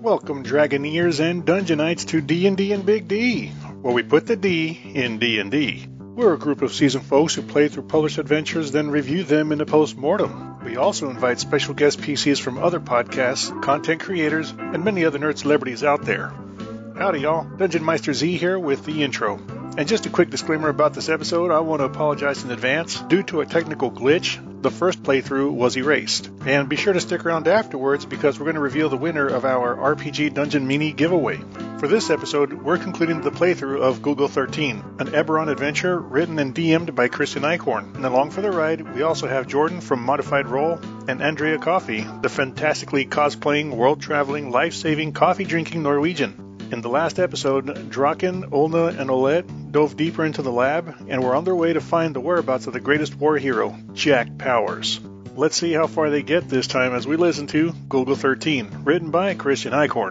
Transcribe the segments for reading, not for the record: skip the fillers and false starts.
Welcome, Dragoneers and Dungeonites, to D&D and Big D, where we put the D in D&D. We're a group of seasoned folks who play through published adventures, then review them in a post-mortem. We also invite special guest PCs from other podcasts, content creators, and many other nerd celebrities out there. Howdy, y'all. Dungeon Meister Z here with the intro. And just a quick disclaimer about this episode, I want to apologize in advance. Due to a technical glitch, the first playthrough was erased. And be sure to stick around afterwards because we're going to reveal the winner of our RPG Dungeon Mini giveaway. For this episode, we're concluding the playthrough of Google 13, an Eberron adventure written and DM'd by Christian Eichhorn. And along for the ride, we also have Jordan from Modified Roll and Andrea Coffey, the fantastically cosplaying, world-traveling, life-saving, coffee-drinking Norwegian. In the last episode, Draken, Olna, and Olette dove deeper into the lab and were on their way to find the whereabouts of the greatest war hero, Jack Powers. Let's see how far they get this time as we listen to Google 13, written by Christian Eichhorn.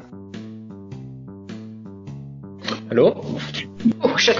Hello? Oh, shit.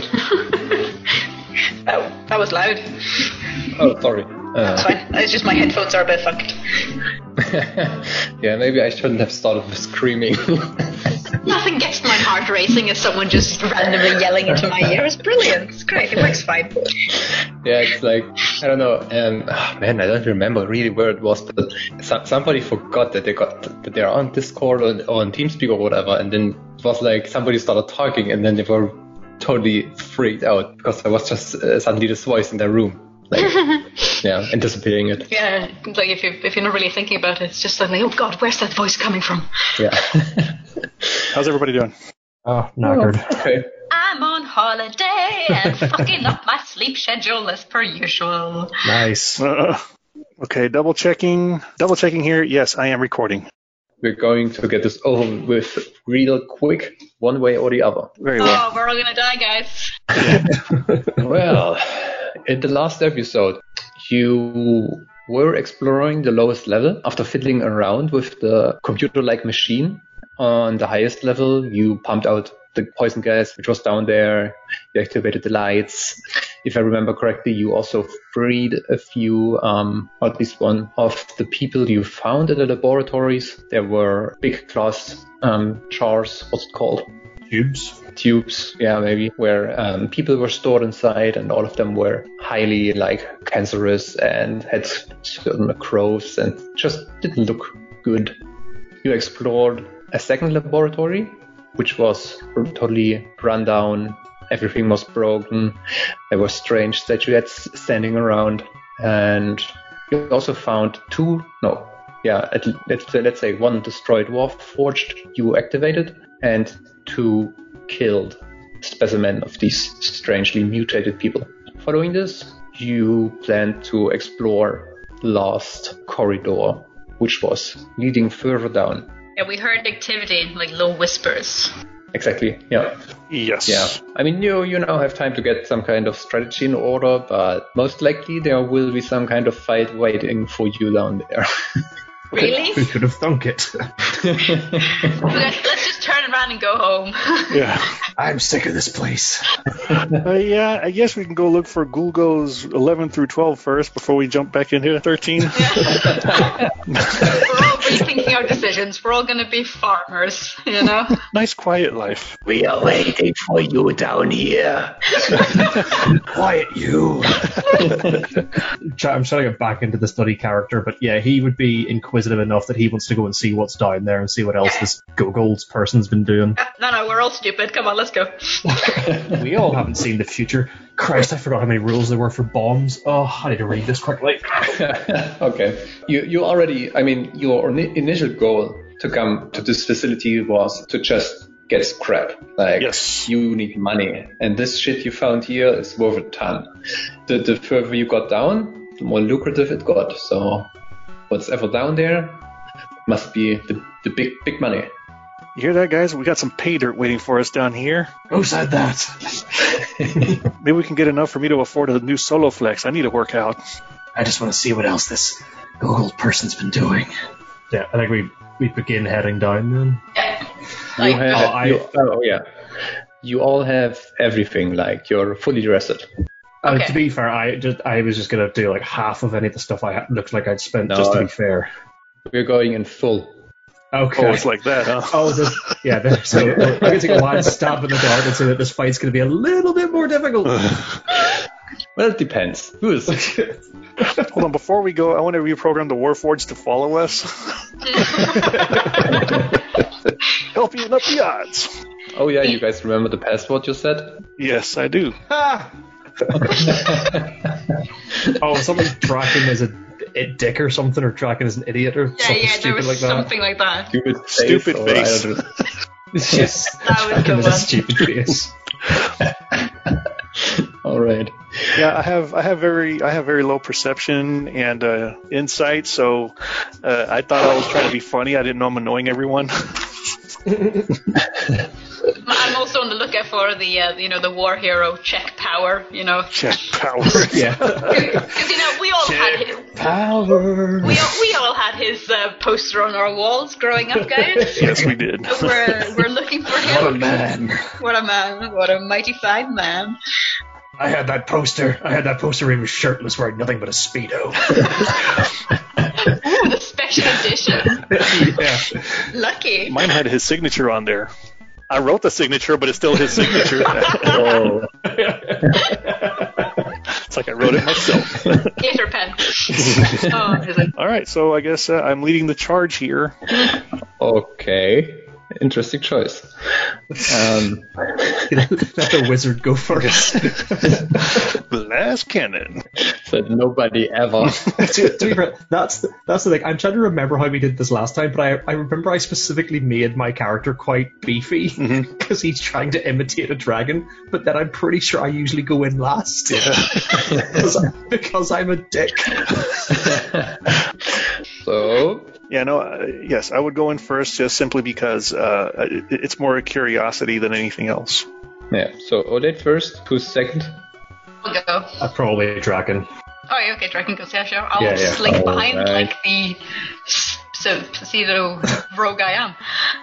that was loud. Oh, sorry. That's fine. It's just my headphones are a bit fucked. Yeah, maybe I shouldn't have started with screaming. Nothing gets my heart racing as someone just randomly yelling into my ear. It's brilliant. It's great. It works fine. Yeah, it's like, I don't know. Man, I don't remember really where it was, but somebody forgot that they're on Discord or on TeamSpeak or whatever, and then it was like somebody started talking, and then they were totally freaked out because there was just suddenly this voice in their room. Like, yeah, anticipating it. Yeah, like if you're not really thinking about it, it's just suddenly, oh God, where's that voice coming from? Yeah. How's everybody doing? Oh, knackered. Oh, okay. I'm on holiday and fucking up my sleep schedule as per usual. Nice. Okay, double checking here. Yes, I am recording. We're going to get this over with real quick, one way or the other. Very well. Oh, we're all gonna die, guys. Well, in the last episode, you were exploring the lowest level after fiddling around with the computer-like machine. On the highest level, you pumped out the poison gas, which was down there. You activated the lights. If I remember correctly, you also freed a few, at least one of the people you found in the laboratories. There were big glass jars, what's it called? Tubes, yeah, maybe, where people were stored inside, and all of them were highly, cancerous and had certain growths and just didn't look good. You explored a second laboratory, which was totally run down. Everything was broken. There were strange statuettes standing around, and you also found let's say one destroyed Warforged you activated, and 2 killed specimen of these strangely mutated people. Following this, you planned to explore the last corridor, which was leading further down. Yeah, we heard activity, like low whispers. Exactly, yeah. Yes. Yeah. I mean, you now have time to get some kind of strategy in order, but most likely there will be some kind of fight waiting for you down there. Really? Who could have thunk it? Let's just turn around and go home. Yeah. I'm sick of this place. Yeah, I guess we can go look for Gulgo's 11 through 12 first before we jump back into 13. We're all rethinking our decisions. We're all going to be farmers, you know? Nice quiet life. We are waiting for you down here. Quiet, you. I'm trying to get back into the study character, but yeah, he would be inquisitive enough that he wants to go and see what's down there and see what else this Google's person's been doing. No, we're all stupid. Come on, let's go. We all haven't seen the future. Christ, I forgot how many rules there were for bombs. Oh, I need to read this quickly. Okay. You already, I mean, your initial goal to come to this facility was to just get scrap. Yes. You need money. And this shit you found here is worth a ton. The further you got down, the more lucrative it got. So what's ever down there must be the big money. You hear that, guys? We got some pay dirt waiting for us down here. Who said that? Maybe we can get enough for me to afford a new solo flex. I need to work out. I just want to see what else this Google person's been doing. Yeah, I think we begin heading down then. You all have everything. You're fully dressed. Okay. To be fair, I was just gonna do half of any of the stuff I looked like I'd spent. No, just to be fair. We're going in full. Okay. Oh, it's like that, huh? Oh, so I'm going to take a wild stab in the dark and say that this fight's going to be a little bit more difficult. Well, it depends. Who is? Hold on, before we go, I want to reprogram the Warforged to follow us. Helping up the odds. Oh yeah, you guys remember the password you said? Yes, I do. Something Draken is a dick or something, or Draken is an idiot or something there stupid was like that. something like that. Stupid face. Yes, That was Draken the is a one. stupid face. All right. Yeah, I have very low perception and insight, so I thought I was trying to be funny. I didn't know I'm annoying everyone. I'm also on the lookout for the war hero check power, Check power. Yeah. Because we all had his, Power. we all had his poster on our walls growing up, guys. Yes, we did. We're looking for him. What a man. What a man! What a mighty fine man! I had that poster where he was shirtless wearing nothing but a Speedo. Ooh, the special edition. Yeah. Lucky. Mine had his signature on there. I wrote the signature, but it's still his signature. Oh. It's like I wrote it myself. Gator pen. Oh, is it? All right, so I guess I'm leading the charge here. Okay. Interesting choice. Let the wizard go first. Blast cannon. Said nobody ever. to be fair, that's the thing. I'm trying to remember how we did this last time, but I remember I specifically made my character quite beefy because he's trying to imitate a dragon, but then I'm pretty sure I usually go in last. Yeah. because I'm a dick. So, Yeah, no, yes, I would go in first just simply because it's more a curiosity than anything else. yeah. So Odette first. Who's second? I'll go. Probably a dragon. Oh, yeah, okay, Dragon goes, yeah, sure. I'll Yeah, yeah. slink behind Alright. like the pseudo rogue I am.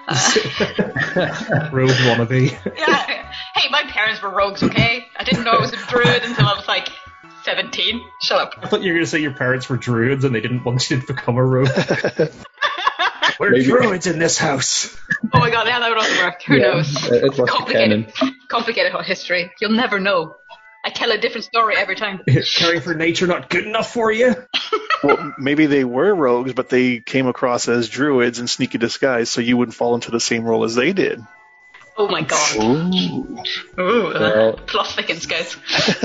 Rogue wannabe. Yeah. Hey, my parents were rogues, okay? I didn't know I was a druid until I was like 17. Shut up. I thought you were going to say your parents were druids and they didn't want you to become a rogue. We're Maybe. druids in this house. Oh my god, yeah, that would also work. Who knows? It was canon. Complicated history. You'll never know. I tell a different story every time. Caring for nature not good enough for you? Well, maybe they were rogues, but they came across as druids in sneaky disguise, so you wouldn't fall into the same role as they did. Oh my god. Ooh. Ooh, Well- plot thickens, guys.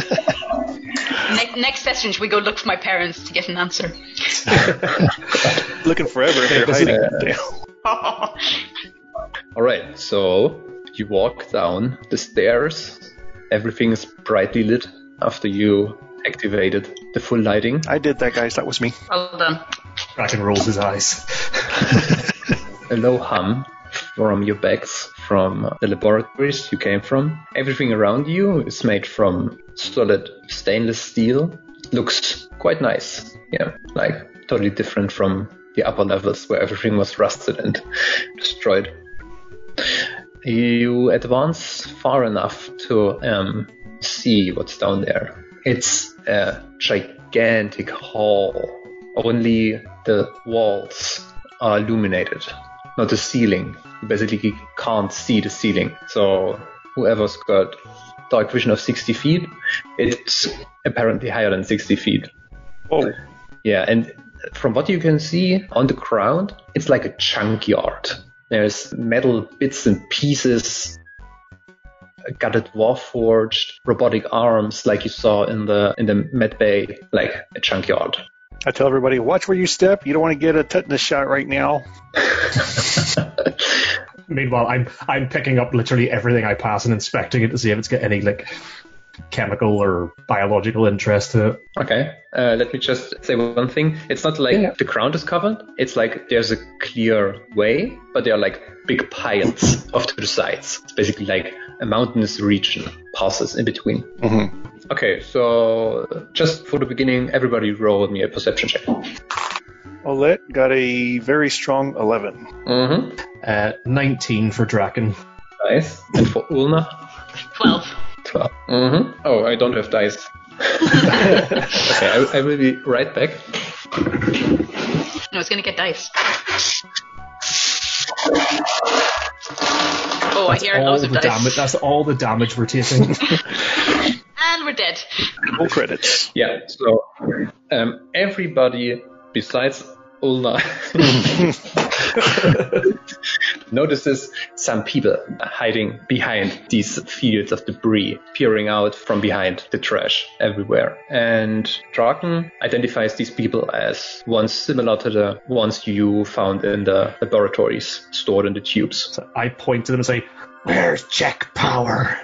Next session, should we go look for my parents to get an answer? Looking forever if they're This is- hiding. All right. So you walk down the stairs. Everything is brightly lit after you activated the full lighting. I did that, guys. That was me. Well done. Draken rolls his eyes. A low hum from your bags from the laboratories you came from. Everything around you is made from solid stainless steel. Looks quite nice. Yeah, like totally different from the upper levels where everything was rusted and destroyed. You advance far enough to see what's down there. It's a gigantic hall. Only the walls are illuminated, not the ceiling. You basically can't see the ceiling. So whoever's got dark vision of 60 feet, it's apparently higher than 60 feet. Oh, Yeah, and from what you can see on the ground, it's like a junkyard. There's metal bits and pieces, a gutted warforged, robotic arms like you saw in the med bay, like a junkyard. I tell everybody, watch where you step. You don't want to get a tetanus shot right now. Meanwhile, I'm picking up literally everything I pass and inspecting it to see if it's got any chemical or biological interest to it. Okay, let me just say one thing. It's not like the ground is covered. It's like there's a clear way, but there are like big piles off to the sides. It's basically like a mountainous region passes in between. Mm-hmm. Okay, so just for the beginning, everybody roll me a perception check. Olette got a very strong 11. Mm-hmm. 19 for Draken. Nice. And for Ulna? 12. 12. Mm-hmm. Oh, I don't have dice. Okay, I will be right back. No, it's gonna get dice. Oh, I hear loads of dice. That's all the damage we're taking. And we're dead. Full credits. Yeah, so everybody besides Ulna notices some people hiding behind these fields of debris, peering out from behind the trash everywhere. And Draken identifies these people as ones similar to the ones you found in the laboratories stored in the tubes. So I point to them and say, "Where's Jack Power?"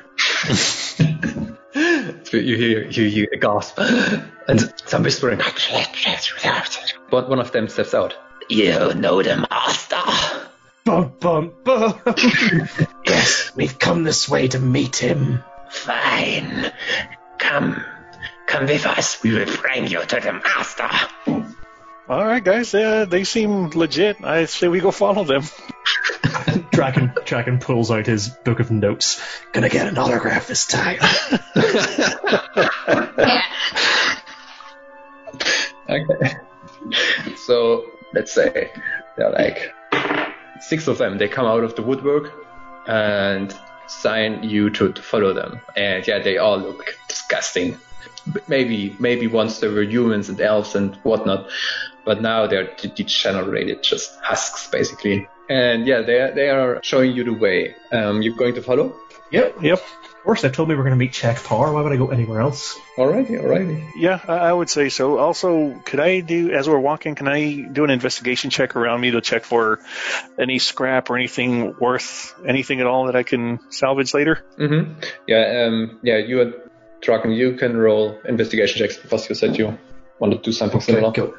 So you hear a gasp and some whispering. But one of them steps out. You know the master. Bum, bum, bum. Yes, we've come this way to meet him. Fine. Come with us. We will bring you to the master. All right, guys. They seem legit. I say we go follow them. Draken pulls out his book of notes. Gonna get an autograph this time. Okay. So let's say there are like 6 of them. They come out of the woodwork and sign you to follow them. And yeah, they all look disgusting. Maybe once they were humans and elves and whatnot, but now they're degenerated, just husks basically. And yeah, they are showing you the way. You're going to follow? Yep. Of course, they told me we're going to meet Jack Power. Why would I go anywhere else? Alrighty. Yeah, I would say so. Also, could I do, as we're walking, can I do an investigation check around me to check for any scrap or anything worth anything at all that I can salvage later? Mm-hmm. Yeah, you and Draken, you can roll investigation checks because you said you want to do something similar. Go.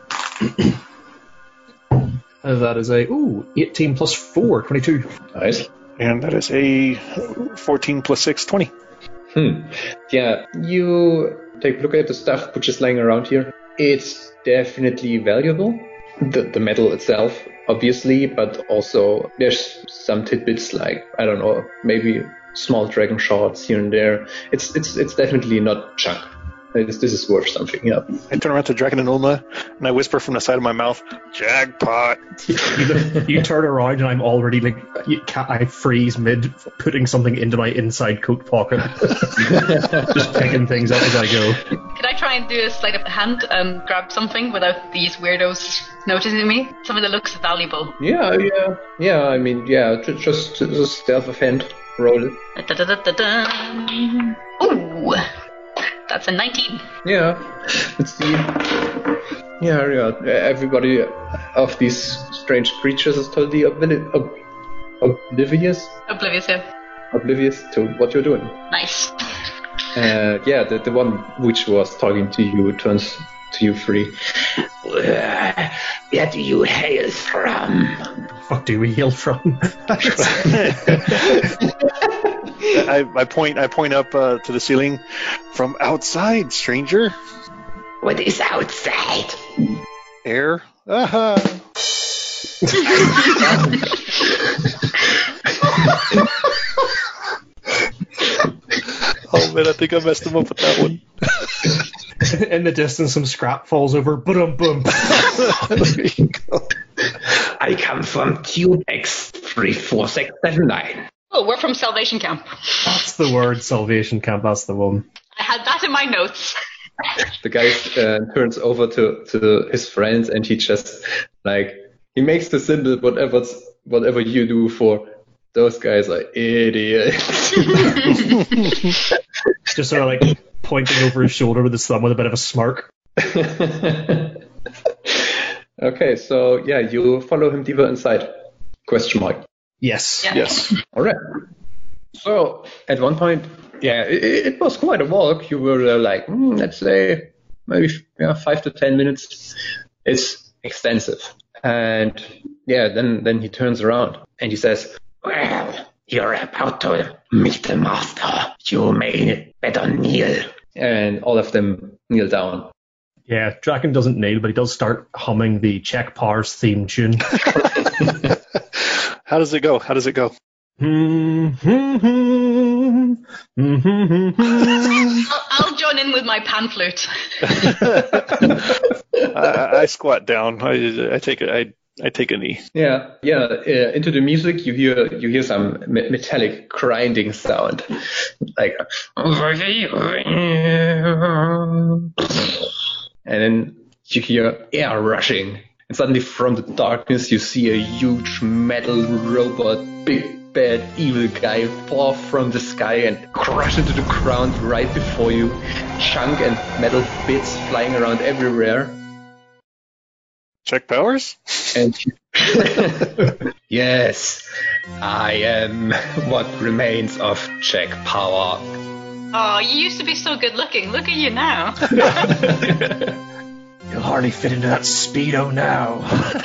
That is 18 plus 4, 22. Nice. And that is a 14 plus 6, 20. Yeah, you take a look at the stuff which is lying around here. It's definitely valuable. The metal itself, obviously, but also there's some tidbits like, I don't know, maybe small dragon shards here and there. It's definitely not junk. This is worth something, yeah. I turn around to Draken and Ulna, and I whisper from the side of my mouth, "Jackpot!" You turn around, and I'm already like, I freeze mid putting something into my inside coat pocket, just picking things up as I go. Could I try and do a sleight of the hand and grab something without these weirdos noticing me? Something that looks valuable. Yeah. I mean, yeah, just stealth of hand. Roll it. Ooh. That's a 19. Yeah, let's see. Yeah. Everybody of these strange creatures is totally oblivious. Oblivious to what you're doing. Nice. Yeah, the one which was talking to you turns to you free. Where do you hail from? What do we hail from? I point up to the ceiling. From outside, stranger. What is outside? Air. Oh man, I think I messed him up with that one. In the distance, some scrap falls over. Boom, boom. There you go. I come from Tube X34679. Oh, we're from Salvation Camp. That's the word, Salvation Camp. That's the one. I had that in my notes. The guy turns over to his friends, and he just he makes the symbol whatever you do for those guys are idiots. Just sort of like pointing over his shoulder with his thumb with a bit of a smirk. Okay, so yeah, you follow him deeper inside. Question mark. Yes. Yeah. Yes. All right. So at one point, yeah, it was quite a walk. You were let's say maybe 5 to 10 minutes. It's extensive. And yeah, then he turns around and he says, "Well, you're about to meet the master. You may better kneel." And all of them kneel down. Yeah, Draken doesn't kneel, but he does start humming the Czech Pars theme tune. How does it go? I'll join in with my pan flute. I squat down. I I take a knee. Yeah. Into the music, you hear some metallic grinding sound, like, and then you hear air rushing, and suddenly from the darkness you see a huge metal robot, big bad evil guy, fall from the sky and crash into the ground right before you. Chunk and metal bits flying around everywhere. Czech Powers? And yes, I am what remains of Czech power. Oh, you used to be so good looking. Look at you now. You'll hardly fit into that Speedo now.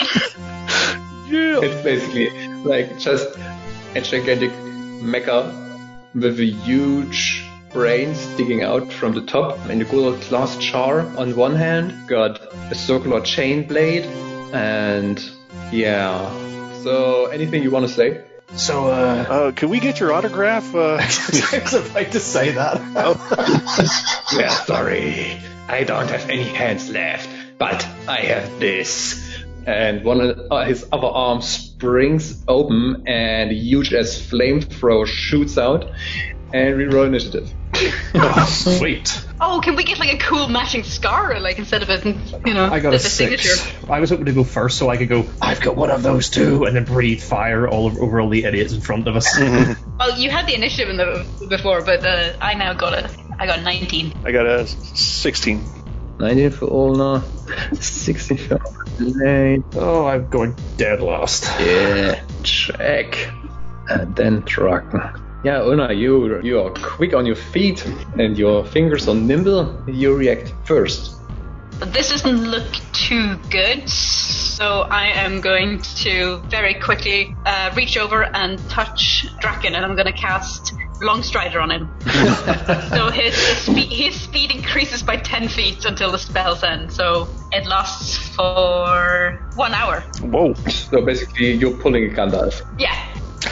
Yeah. It's basically like just a gigantic mecha with a huge brain sticking out from the top, and a good glass jar on one hand, got a circular chain blade, and yeah. So anything you want to say? So, Can we get your autograph? I was about to say that. Yeah, sorry. I don't have any hands left, but I have this. And one of his other arm springs open, and a huge as flamethrower shoots out, and we roll initiative. Oh, sweet. Oh, can we get like a cool matching scar, like instead of a, I got a 6. signature? I was hoping to go first so I could go, I've got one of those too, and then breathe fire over all the idiots in front of us. Well, you had the initiative before, but I got 19. I got a 16. 19 for Olna, 16 for Lane. Oh, I'm going dead last. Yeah, check. And then Draken. Yeah, Una, you are quick on your feet, and your fingers are nimble. You react first. This doesn't look too good, so I am going to very quickly reach over and touch Draken, and I'm going to cast Longstrider on him. So his speed increases by 10 feet until the spell's end, so it lasts for 1 hour. Whoa. So basically, you're pulling a Gandalf. Yeah.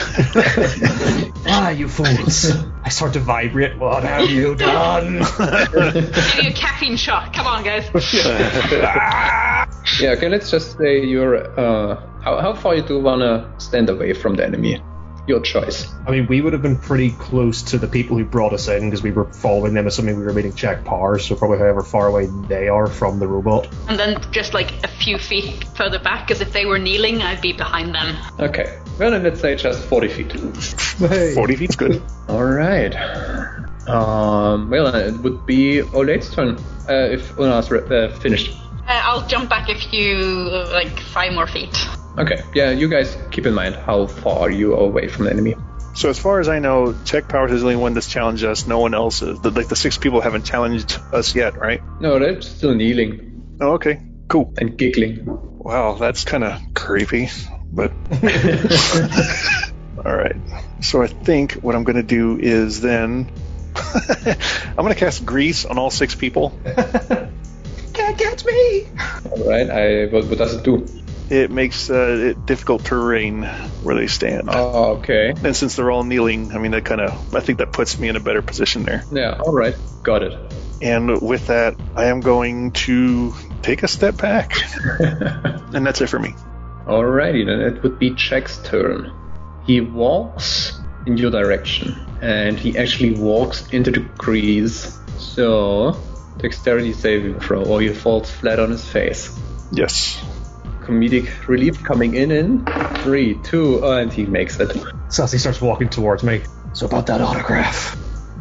You fools. I start to vibrate. What have you done? Give you a caffeine shot. Come on, guys. Yeah, okay, let's just say you're... how far you do want to stand away from the enemy? Your choice. I mean, we would have been pretty close to the people who brought us in because we were following them, assuming we were meeting Czech powers, so probably however far away they are from the robot. And then just like a few feet further back, because if they were kneeling, I'd be behind them. Okay, well then let's say just 40 feet. Hey. 40 feet's good. Alright. Well, it would be Olate's turn if Una's finished. I'll jump back a few, 5 more feet. Okay, yeah, you guys keep in mind how far you are away from the enemy. So as far as I know, Czech Powers is the only one that's challenged us. No one else is. The 6 people haven't challenged us yet, right? No, they're still kneeling Oh, okay. Cool. and giggling. Wow, that's kind of creepy, but... All right. So I think what I'm going to do is then... I'm going to cast Grease on all 6 people. Can't catch me! Alright, what does it do? It makes it difficult terrain where they stand. Oh, okay. And since they're all kneeling, I mean, I think that puts me in a better position there. Yeah, alright, got it. And with that, I am going to take a step back. And that's it for me. Alrighty, then it would be Jack's turn. He walks in your direction, and he actually walks into the crease. So, dexterity saving throw, or he falls flat on his face. Yes. Comedic relief coming in 3, 2, and he makes it. Sassy starts walking towards me. So about that autograph.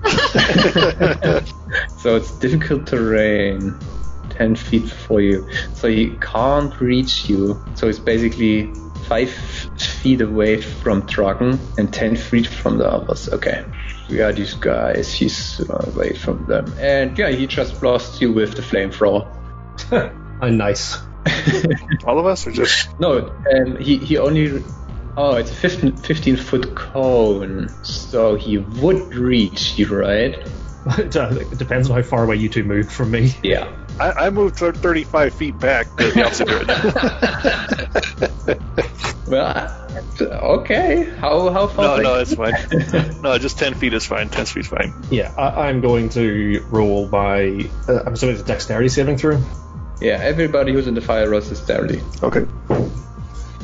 So it's difficult terrain, 10 feet for you. So he can't reach you. So he's basically 5 feet away from Draken and 10 feet from the others. Okay. We are these guys. He's away from them. And yeah, he just blasts you with the flamethrower. Nice. All of us, or just... No, he only... Oh, it's a 15-foot cone. So he would reach you, right? It depends on how far away you two moved from me. Yeah. I moved 35 feet back the opposite direction. Well, okay. How far? No, it's fine. No, just 10 feet is fine. 10 feet's fine. Yeah, I'm going to roll my... I'm assuming it's a dexterity saving throw? Yeah, everybody who's in the fire rolls dexterity. Okay.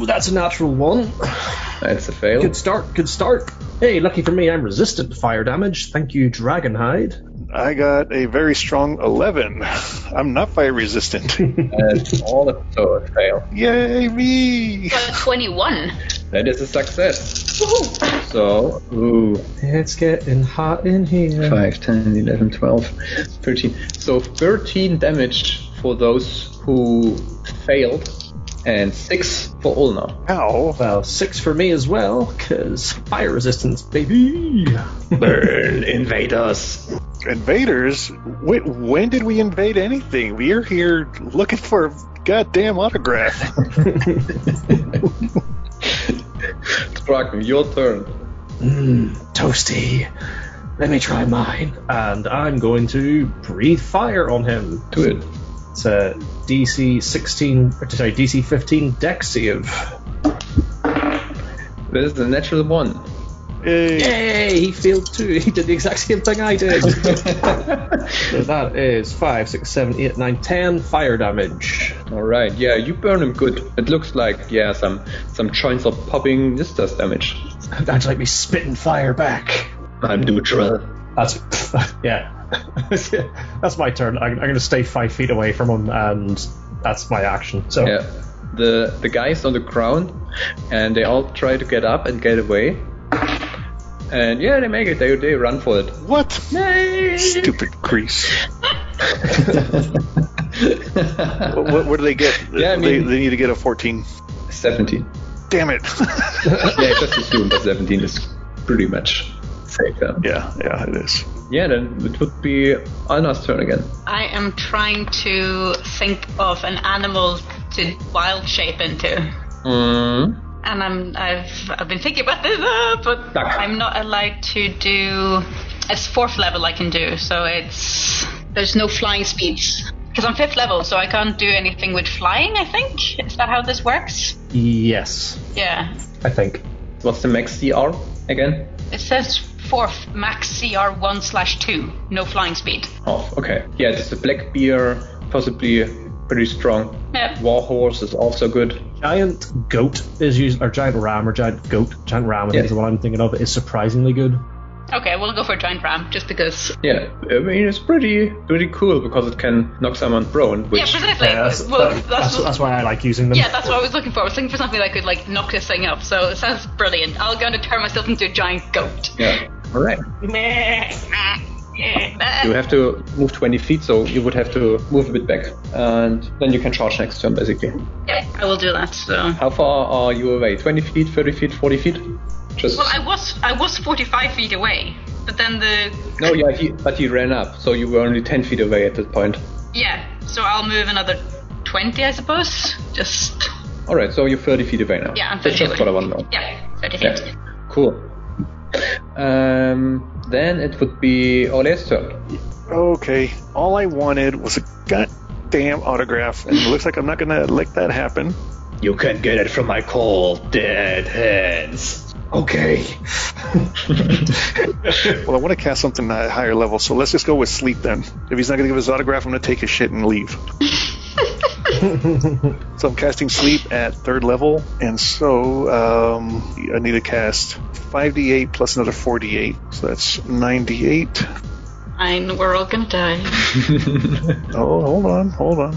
Ooh, that's a natural 1. That's a fail. Good start. Hey, lucky for me, I'm resistant to fire damage. Thank you, Dragonhide. I got a very strong 11. I'm not fire resistant. That's also a fail. Yay, me! 21. That is a success. Woohoo. So, It's getting hot in here. 5, 10, 11, 12, 13. So 13 damage for those who failed, and 6 for Ulna. Ow. Well, 6 for me as well, because fire resistance, baby. Burn, invaders. Invaders? Wait, when did we invade anything? We're here looking for a goddamn autograph. Draken, your turn. Toasty. Let me try mine. And I'm going to breathe fire on him. Do it. It's a DC 15 dex save. This is a natural 1. Yay. Yay! He failed too. He did the exact same thing I did. So that is 5, 6, 7, 8, 9, 10 fire damage. Alright, yeah, you burn him good. It looks like, yeah, some joints are popping. This does damage. That's like me spitting fire back. I'm neutral. That's yeah. That's my turn. I'm going to stay 5 feet away from him, and that's my action. So Yeah. The guys on the ground, and they all try to get up and get away. And yeah, they make it. They run for it. What? Stupid crease. What do they get? Yeah, I mean- they need to get a 14. 17. Damn it. Yeah, just assume that 17 is pretty much safe. Yeah, it is. Yeah, then it would be Anna's turn again. I am trying to think of an animal to wild shape into. And I've been thinking about this, but Duck. I'm not allowed to do. It's 4th level I can do, so there's no flying speeds because I'm 5th level, so I can't do anything with flying. I think is that how this works? yes, Yeah, I think. What's the max CR again? it says 4th max CR 1/2, no flying speed. Oh, okay. Yeah, it's the black bear, possibly pretty strong. Yep. Warhorse is also good. Giant goat is used, or giant ram, or giant goat. Giant ram, I think Yeah. is the one I'm thinking of. Is surprisingly good. Okay, we'll go for a giant ram just because. Yeah, I mean it's pretty cool because it can knock someone prone. Which Yeah, precisely. That's why I like using them. Yeah, that's what I was looking for. I was looking for something that could like knock this thing up. So it sounds brilliant. I'm going to turn myself into a giant goat. yeah. All right. You have to move 20 feet, so you would have to move a bit back, and then you can charge next turn, basically. Yeah, I will do that. So. How far are you away? 20 feet, 30 feet, 40 feet? Just Well, I was 45 feet away, but then no, yeah, but he ran up, so you were only 10 feet away at that point. yeah. So I'll move another 20, I suppose. Just All right, so you're 30 feet away now. yeah, I'm That's 30 just away. what I want to know. Yeah, 30 feet. Yeah. Cool. Then it would be Ole's turn. Okay, all I wanted was a goddamn autograph, and it looks like I'm not gonna let that happen. You can get it from my cold, dead hands. Okay. Well, I want to cast something at a higher level, so let's just go with sleep then. If he's not gonna give his autograph, I'm gonna take his shit and leave. So I'm casting sleep at 3rd level, and so I need to cast 5d8 plus another 4d8, so that's 9d8. And we're all gonna die. Oh, hold on.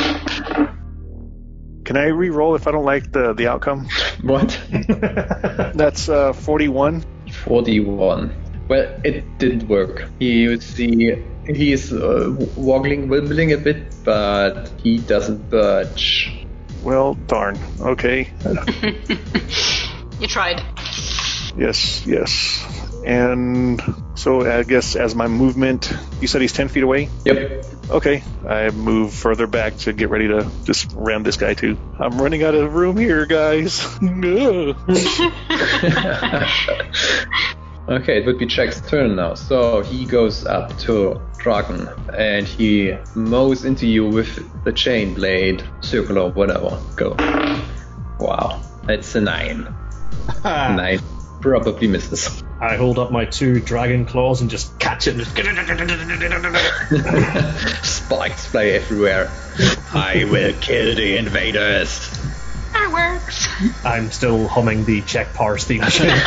Can I re-roll if I don't like the outcome? What? That's 41. 41. Well, it didn't work. He's wibbling a bit, but he doesn't budge. Well, darn. Okay. You tried. Yes. And so I guess as my movement, you said he's 10 feet away? Yep. Okay. I move further back to get ready to just ram this guy too. I'm running out of room here, guys. Okay, it would be Jack's turn now. So he goes up to Draken and he mows into you with the chain blade, circle or whatever. Go. Wow, that's a 9. 9 probably misses. I hold up my 2 dragon claws and just catch it. And just Spikes fly everywhere. I will kill the invaders. fireworks. I'm still humming the Czech Parse theme.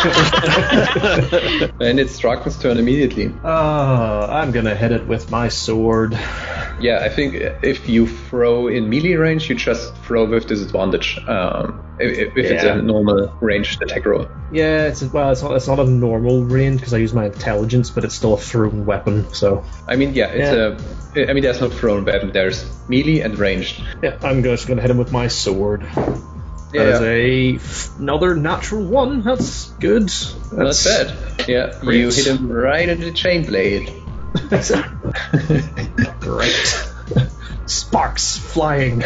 And it's Draken's turn immediately. I'm gonna hit it with my sword. Yeah, I think if you throw in melee range, you just throw with disadvantage. If it's a normal ranged attack roll. Yeah, it's not a normal range because I use my intelligence, but it's still a thrown weapon. So I mean, there's no thrown weapon. There's melee and ranged. yeah, I'm just gonna hit him with my sword. Yeah. That is another natural one. That's good. Not bad. Yeah, Great. you hit him right in the chain blade. Great. Sparks flying.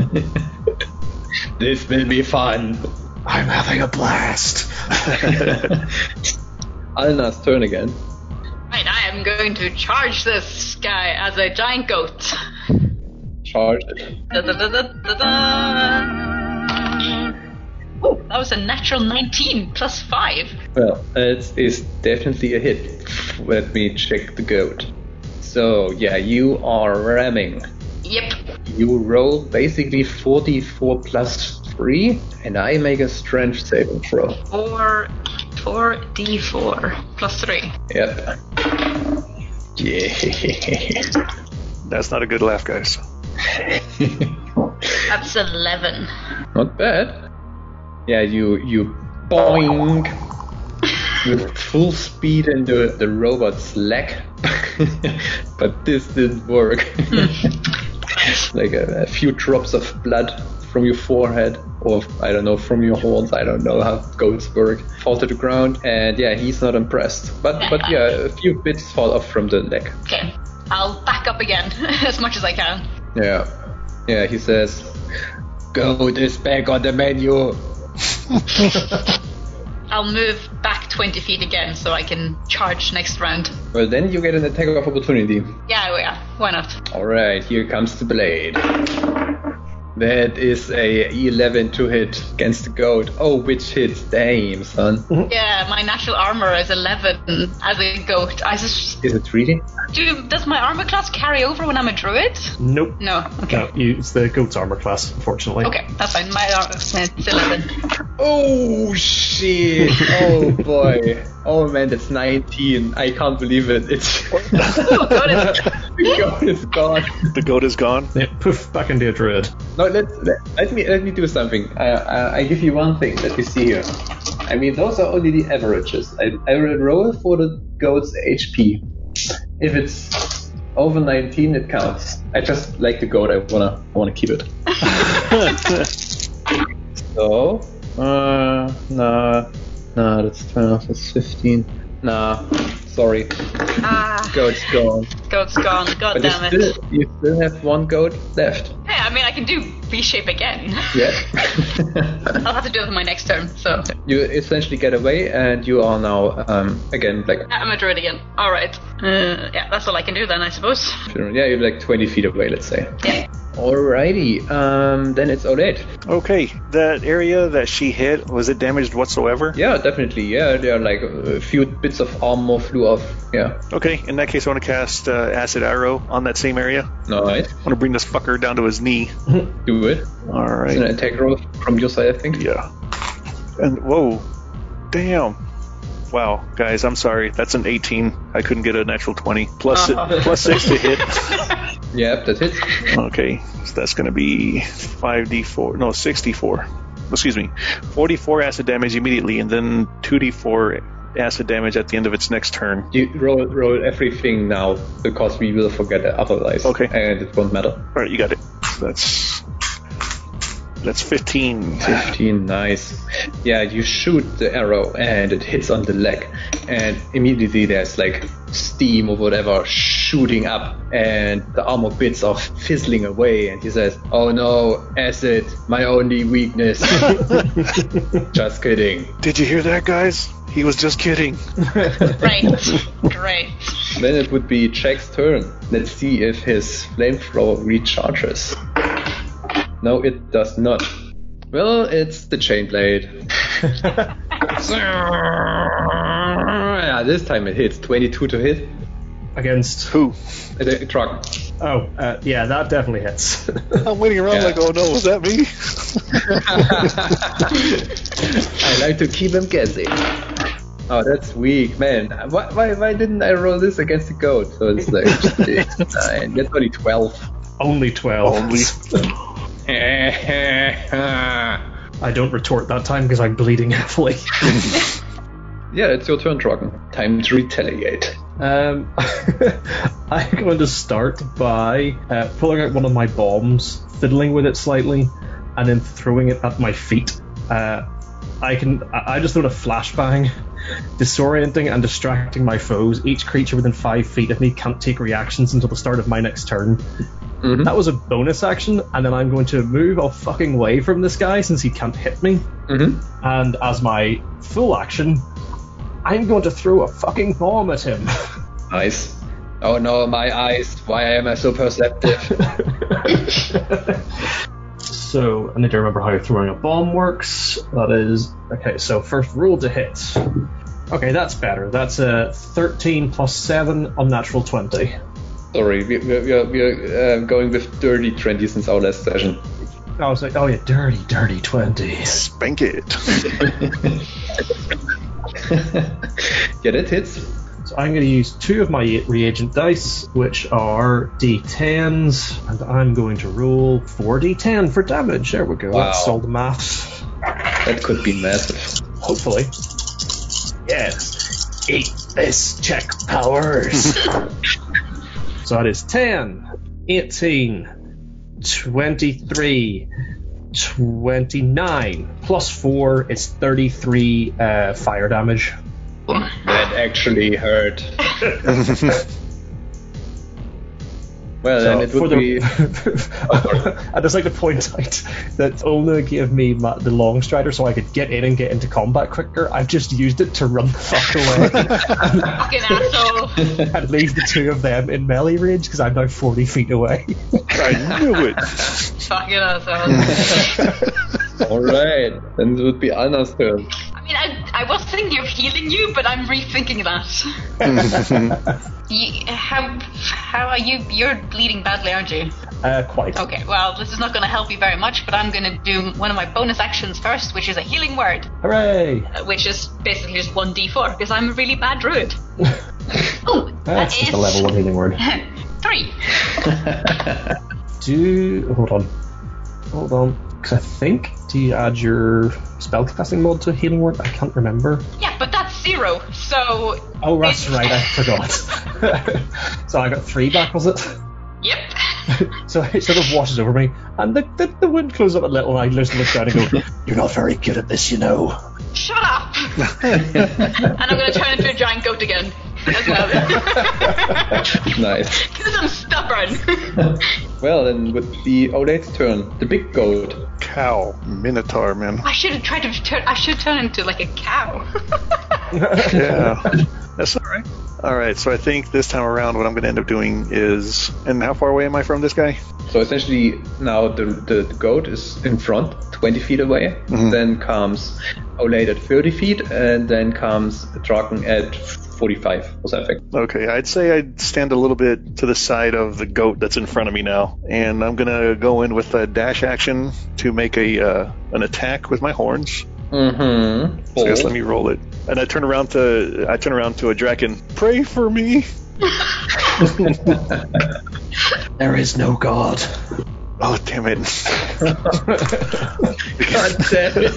This will be fun. I'm having a blast. Alna's turn again. Right, I am going to charge this guy as a giant goat. Charge it. Oh, that was a natural 19 plus 5. Well, it is definitely a hit. Let me check the goat. So, yeah, you are ramming. Yep. You roll basically 44 plus 3, and I make a strength saving throw. 4d4 plus 3. Yep. Yeah. That's not a good laugh, guys. That's 11. Not bad. Yeah, you boing with full speed into the robot's leg. But this didn't work. Like a few drops of blood from your forehead, or I don't know, from your horns. I don't know how goats work. Fall to the ground, and yeah, he's not impressed. But yeah, a few bits fall off from the leg. Okay, I'll back up again as much as I can. Yeah, he says, "Goat is back on the menu." I'll move back 20 feet again so I can charge next round. Well, then you get an attack of opportunity. Yeah, why not? Alright, here comes the blade. That is a 11 to hit against the goat. Oh, which hits? Damn, son. Yeah, my natural armor is 11 as a goat. Is it really? Does my armor class carry over when I'm a druid? Nope. No. Okay. No, it's the goat's armor class, unfortunately. Okay, that's fine. My armor is 11. Oh, shit. Oh, boy. Oh, man, that's 19. I can't believe it. It's... Oh, God, The goat is gone. The goat is gone. Yeah, poof, back into a druid. No, let me do something. I give you one thing that you see here. I mean, those are only the averages. I will roll for the goat's HP. If it's over 19, it counts. I just like the goat. I wanna keep it. So, nah, that's 12. That's 15. Nah, sorry. Goat's gone. Goat's gone. God But damn it. you still have one goat left. Hey, I mean, I can do V-shape again. Yeah. I'll have to do it for my next turn, so. You essentially get away, and you are now again like. I'm a druid again. Alright. Yeah, that's all I can do then, I suppose. Yeah, you're like 20 feet away, let's say. Yeah. Alrighty, then it's Oled. Okay, that area that she hit, was it damaged whatsoever? Yeah, definitely. Yeah, there are like a few bits of armor flew off. Yeah. Okay, in that case, I want to cast Acid Arrow on that same area. Nice. I want to bring this fucker down to his knee. Do it. All It's an right. attack roll from your side, I think. Yeah. And whoa, damn. Wow, guys, I'm sorry. That's an 18. I couldn't get a natural 20. Plus 6 to hit. Yep, that hits. Okay, so that's going to be 5d4. No, 64. Excuse me. 44 acid damage immediately, and then 2d4 acid damage at the end of its next turn. You roll everything now, because we will forget it otherwise. Okay. And it won't matter. All right, you got it. That's 15. 15, nice. Yeah, you shoot the arrow and it hits on the leg, and immediately there's like steam or whatever shooting up, and the armor bits are fizzling away, and he says, "Oh no, acid, my only weakness." Just kidding. Did you hear that, guys? He was just kidding. Great. Then it would be Jack's turn. Let's see if his flamethrower recharges. No, it does not. Well, it's the chain blade. Yeah, this time it hits. 22 to hit. Against Who? The truck. Oh, yeah, that definitely hits. I'm waiting around like, oh no, was that me? I like to keep him guessing. Oh, that's weak, man. Why didn't I roll this against the goat? So it's like 9. That's only 12. Only 12. Only. I don't retort that time because I'm bleeding heavily. Yeah, it's your turn, Trocken. Time to retaliate. I'm going to start by pulling out one of my bombs, fiddling with it slightly, and then throwing it at my feet. I just throw a flashbang, disorienting and distracting my foes. Each creature within 5 feet of me can't take reactions until the start of my next turn. Mm-hmm. That was a bonus action, and then I'm going to move a fucking way from this guy since he can't hit me. Mm-hmm. And as my full action, I'm going to throw a fucking bomb at him. Nice. Oh no, my eyes. Why am I so perceptive? So, I need to remember how throwing a bomb works. That is... Okay, so first roll to hit. Okay, that's better. That's a 13 plus 7, unnatural 20. Sorry, we're going with dirty 20 since our last session. I was like, oh yeah, dirty 20. Spank it. Yeah, that hits. So I'm going to use 2 of my reagent dice, which are d10s, and I'm going to roll 4d10 for damage. There we go. Wow. That's all the math. That could be massive. Hopefully. Yes. Eat this, check powers. So that is 10, 18, 23, 29, plus 4, it's 33 fire damage. That actually hurt. Well, So then it would be... I'd just like to point out that Olna gave me the long strider so I could get in and get into combat quicker. I've just used it to run the fuck away. Fucking asshole. And leave the 2 of them in melee range because I'm now 40 feet away. I knew it. Fucking asshole. Alright, then it would be Anna's turn. I mean, I was thinking of healing you, but I'm rethinking that. How are you? You're bleeding badly, aren't you? Quite. Okay, well, this is not going to help you very much, but I'm going to do one of my bonus actions first, which is a healing word. Hooray! Which is basically just 1d4, because I'm a really bad druid. Oh, That's just a level 1 healing word. 3. Hold on. Because I think, do you add your spellcasting mod to healing word? I can't remember. Yeah, but that's 0, so... Oh, that's right, I forgot. So I got 3 back, was it? Yep. So it sort of washes over me, and the wind closes up a little, and I just look down and go, "You're not very good at this, you know." Shut up! And I'm going to turn into a giant goat again. As well. Nice. Because I'm stubborn. Well, then would be Olate's turn. The big goat. Cow. Minotaur, man. I should have tried to turn... I should turn into like a cow. Yeah. That's alright. Alright, so I think this time around what I'm going to end up doing is... And how far away am I from this guy? So essentially now the goat is in front, 20 feet away. Mm-hmm. Then comes Olate at 30 feet, and then comes Draken at 45 or something. Okay, I'd say I'd stand a little bit to the side of the goat that's in front of me now, and I'm gonna go in with a dash action to make an attack with my horns. Mm-hmm. So I guess let me roll it, and I turn around to a Draken. Pray for me. There is no God. Oh damn it! God damn it!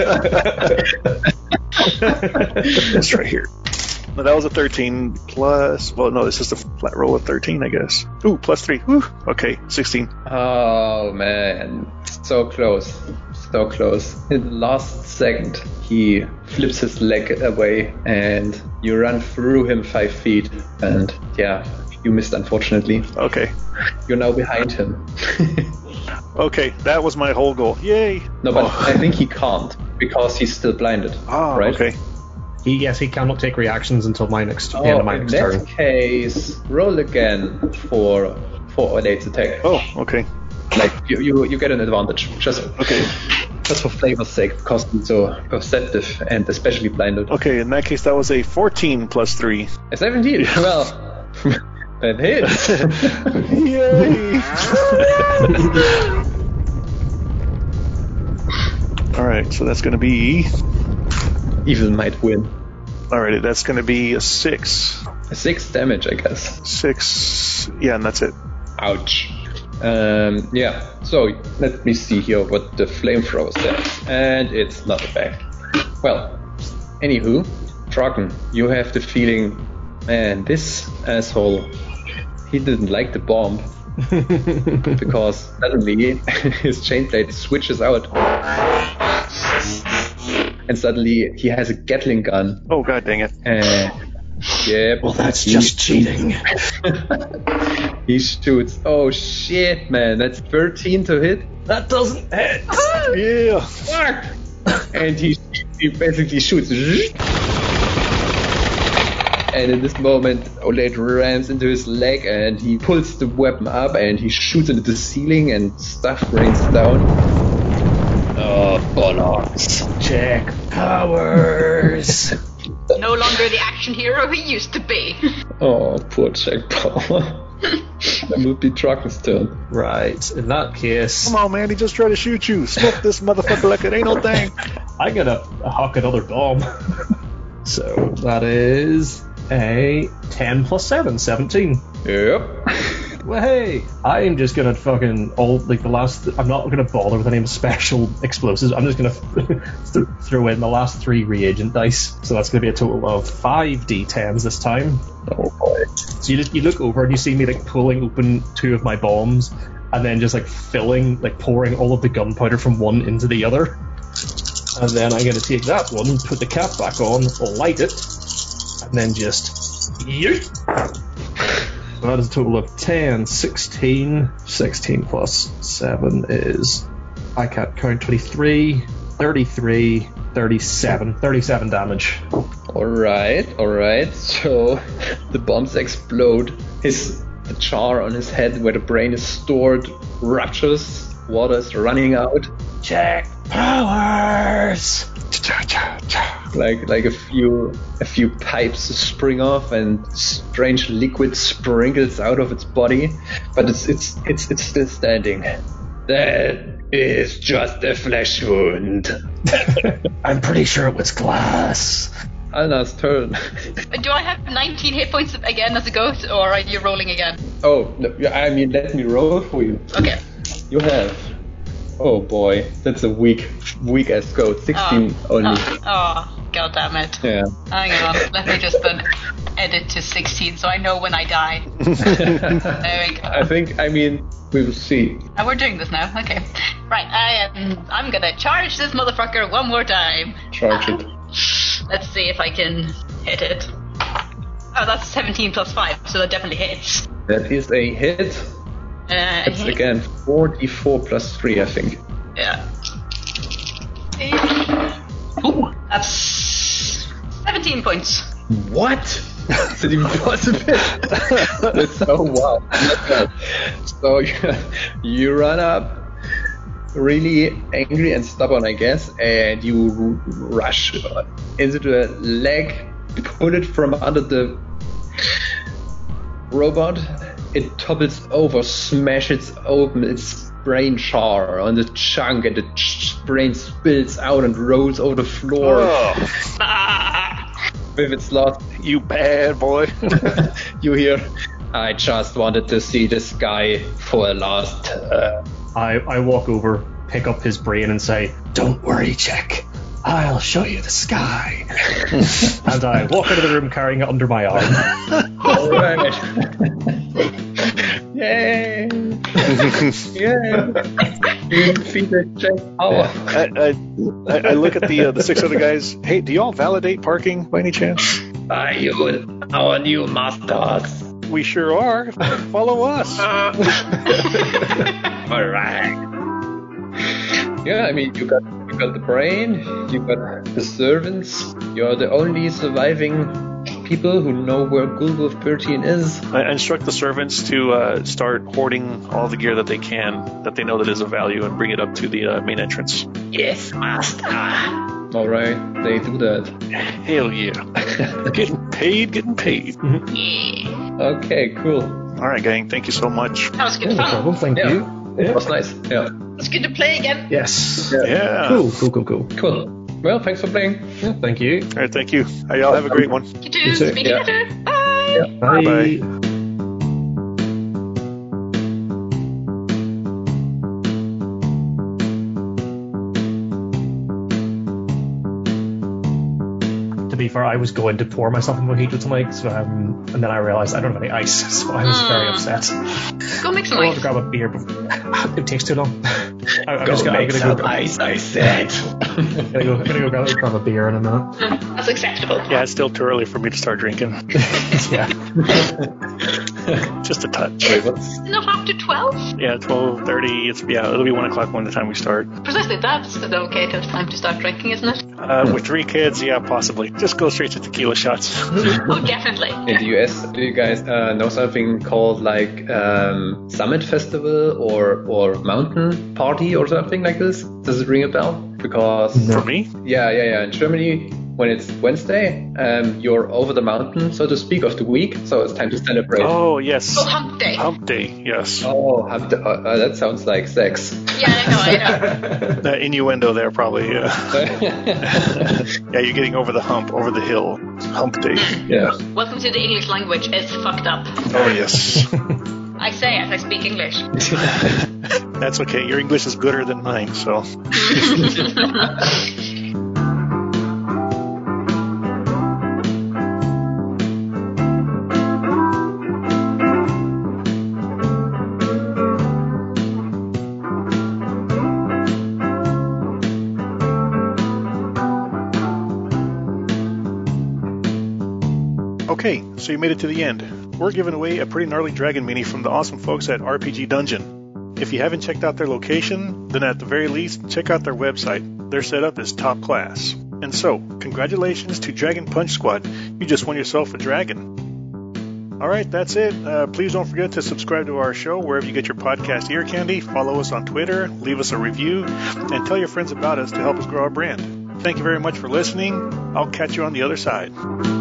It's right here. No, that was a 13 plus... Well, no, this is a flat roll of 13, I guess. Ooh, plus 3. Woo. Okay, 16. Oh, man. So close. So close. In the last second, he flips his leg away, and you run through him 5 feet. And, yeah, you missed, unfortunately. Okay. You're now behind him. Okay, that was my whole goal. Yay! No, but I think he can't, because he's still blinded. Ah, right? Okay. He cannot take reactions until the end of my next turn. In that case, roll again for Olate's attack. Oh, okay. Like you get an advantage. Just for flavor's sake, because he's so perceptive and especially blinded. Okay, in that case, that was a 14 plus 3. A 17. Well, That hits. Yay! Alright, so that's going to be... Evil might win. Alrighty, that's going to be a 6. 6 damage, I guess. 6... Yeah, and that's it. Ouch. Yeah, so let me see here what the flamethrower says. And it's not bad. Well, anywho, Draken, you have the feeling, man, this asshole, he didn't like the bomb. Because suddenly his chainblade switches out. And suddenly he has a Gatling gun. Oh, god dang it. Yeah. Well, that's just cheating. He shoots. Oh shit, man. That's 13 to hit. That doesn't hit. Yeah. Fuck. And he basically shoots. And in this moment, Oleg rams into his leg and he pulls the weapon up and he shoots into the ceiling and stuff rains down. Oh, bollocks. Jack Powers. No longer the action hero he used to be. Oh, poor Jack Power. That would be Draken's turn. Right, in that case, Come on, man, he just tried to shoot you. Smoke this motherfucker like it ain't no thing. I'm gonna huck another bomb. So that is a 10 plus 7, 17. Yep. Well, hey, I am just gonna fucking I'm not gonna bother with any special explosives. I'm just gonna throw in the last 3 reagent dice. So that's gonna be a total of 5 d10s this time. Oh boy. So you look over and you see me like pulling open 2 of my bombs, and then just like pouring all of the gunpowder from one into the other. And then I'm gonna take that one, put the cap back on, light it, and then just yeet. So that is a total of 10, 16. 16 plus 7 is, I can't count, 23, 33, 37. 37 damage. Alright. So the bombs explode. The jar on his head where the brain is stored ruptures. Water is running out. Jack Powers! Like a few pipes spring off and strange liquid sprinkles out of its body, but it's still standing. That is just a flesh wound. I'm pretty sure it was glass. Alna's turn. Do I have 19 hit points again as a ghost, or are you rolling again? Oh, no, I mean, let me roll for you. Okay. You have. Oh boy, that's a weak ass code. 16 only. Oh, god damn it. Yeah. Hang on, let me just then edit to 16 so I know when I die. There we go. We will see. Oh, we're doing this now. Okay. Right, I'm gonna charge this motherfucker one more time. Charge it. Let's see if I can hit it. Oh, that's 17 plus 5, so that definitely hits. That is a hit. It's again 44 plus 3, I think. Yeah. Ooh, that's 17 points. What? Is it even possible? Oh wow. So you run up, really angry and stubborn, I guess, and you rush into the leg, pull it from under the robot. It topples over, smashes open its brain jar on the chunk, and the brain spills out and rolls over the floor. With its last, You bad boy. you hear, I just wanted to see this guy for a last. I walk over, pick up his brain, and say, "Don't worry, Jack. I'll show you the sky." And I walk out of the room carrying it under my arm. Alright. Yay! Yeah! You defeated Jack Power. I look at the 6 other guys. Hey, do y'all validate parking by any chance? Are you our new masters? We sure are. Follow us. Alright. Yeah, I mean, you got the brain, you got the servants, you're the only surviving people who know where Gulwolf 13 is. I instruct the servants to start hoarding all the gear that they can, that they know that is of value, and bring it up to the main entrance. Yes, master. Alright, they do that. Hell yeah. Getting paid. Yeah. Okay, cool. All right, gang. Thank you so much. That was good No fun. problem. Thank Yeah. you. It was nice. Yeah. It's good to play again. Yes. Yeah. Cool. Cool. Well, thanks for playing. Yeah, thank you. All right, thank you. Y'all have a great one. You too. You too. Speak to you Yeah. later. Bye. Bye. Bye-bye. To be fair, I was going to pour myself a mojito tonight, and then I realized I don't have any ice, so I was very upset. Go make some I wanted to ice. grab a beer, but it takes too long. I'm Go gonna make some go. ice, I said. I'm gonna go grab a beer in a minute. That's acceptable. Yeah, it's still too early for me to start drinking. Yeah. Just a touch. Wait, what's... Not up to 12? Yeah, 12:30. It'll be 1 o'clock by the time we start. Precisely, that's the okay time to start drinking, isn't it? With 3 kids, yeah, possibly. Just go straight to tequila shots. Oh, definitely. In the US, do you guys know something called like Summit Festival or Mountain Party or something like this? Does it ring a bell? Because For me? yeah. In Germany, when it's Wednesday, you're over the mountain, so to speak, of the week. So it's time to celebrate. Oh, yes. Oh, hump day. Hump day, yes. Oh, that sounds like sex. Yeah, I know. Innuendo there, probably. Yeah, you're getting over the hump, over the hill. Hump day. Yeah. Welcome to the English language. It's fucked up. Oh, yes. I say it. I speak English. That's okay. Your English is gooder than mine, so. Okay, so you made it to the end. We're giving away a pretty gnarly dragon mini from the awesome folks at RPG Dungeon. If you haven't checked out their location, then at the very least, check out their website. Their setup is top class. And so, congratulations to Dragon Punch Squad. You just won yourself a dragon. Alright, that's it. Please don't forget to subscribe to our show wherever you get your podcast ear candy. Follow us on Twitter, leave us a review, and tell your friends about us to help us grow our brand. Thank you very much for listening. I'll catch you on the other side.